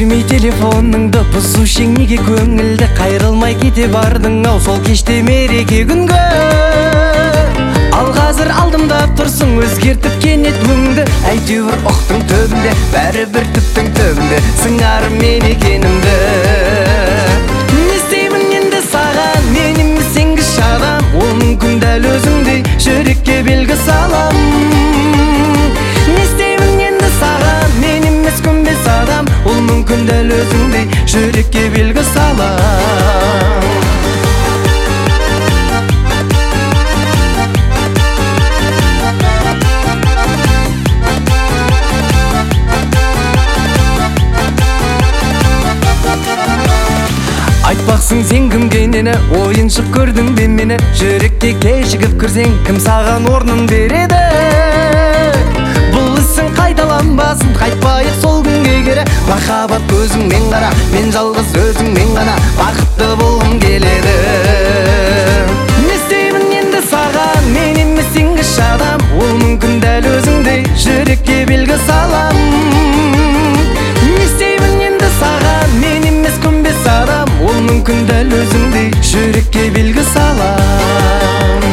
бермей телефоныңды, бұзушең неге көңілді, қайрылмай кете бардың ау сол кеште мереке күнгі. Ал қазір алдымда тұрсың, өзгертіп кенет өңді, әйтеуір оқтың төбінде, бәрібір түптің төбінде сыңарым мен екенімді. Не істеймін енді саған, мен емес сенгіш адам, ол мүмкін дәл өзіңдей жүрекке белгі салам. Не істеймін енді саған, мен емес көнбес адам, ол мүмкін дәл өзіңдей жүрекке белгі салам. Айтпақсың сен кімге нені, ойыншық көрдің бе мені, жүрекке кешігіп кірсең кім саған орнын береді? Бұл ісің қайталанбасын, қайтпайық сол күнге кері. Махаббат көзіңмен қара, мен жалғыз өзіңмен ғана бақытты болғым келеді. Не істеймін енді саған, мен емес сенгіш адам, ол мүмкін дәл өзіңдей жүрекке белгі салам. Не істеймін енді саған, мен емес көнбес адам, ол мүмкін дәл өзіңдей жүрекке белгі салам.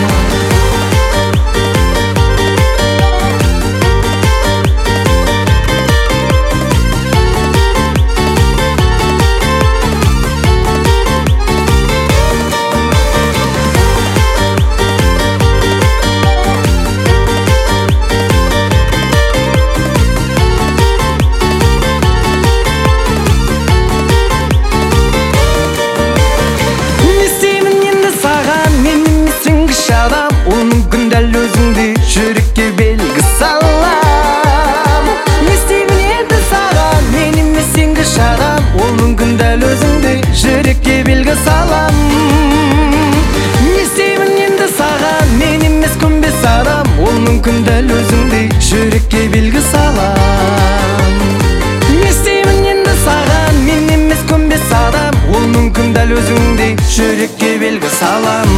Ол мүмкін дәл өзіңдей жүрекке белгі салам. Не істеймін енді саған, мен емес сенгіш адам, ол мүмкін дәл өзіңдей жүрекке белгі салам. Не істеймін енді саған, мен емес көнбес адам, ол мүмкін дәл өзіңдей жүрекке белгі салам. Не істеймін енді саған, мен емес көнбес адам, ол мүмкін дәл өзіңдей жүрекке белгі салам.